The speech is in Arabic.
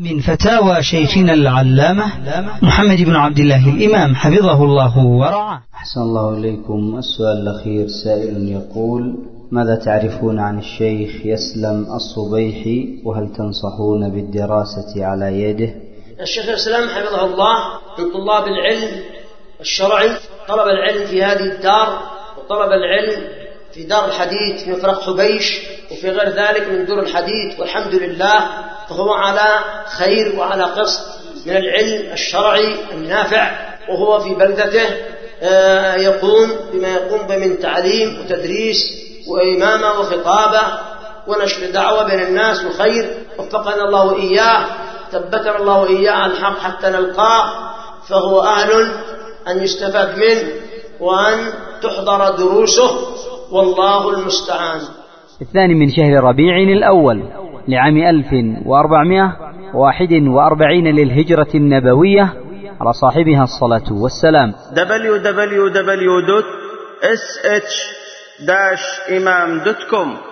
من فتاوى شيخنا العلامة محمد بن عبد الله الإمام حفظه الله ورعاه. أحسن الله إليكم. السؤال الأخير سائل يقول: ماذا تعرفون عن الشيخ يسلم الصبيحي، وهل تنصحون بالدراسة على يده؟ الشيخ يسلم حفظه الله من طلاب العلم الشرعي، طلب العلم في هذه الدار وطلب العلم في دار الحديث في مفرق حبيش وفي غير ذلك من دور الحديث، والحمد لله فهو على خير وعلى قسط من العلم الشرعي النافع، وهو في بلدته يقوم بما يقوم به من تعليم وتدريس وإمامة وخطابة ونشر دعوة بين الناس وخير. وفقنا الله وإياه، ثبتنا الله وإياه على الحق حتى نلقاه، فهو أهل أن يستفاد منه وأن تحضر دروسه، والله المستعان. 2 من شهر ربيع الأول لعام 1441 للهجرة النبوية، على صاحبها الصلاة والسلام. www.sh-imam.com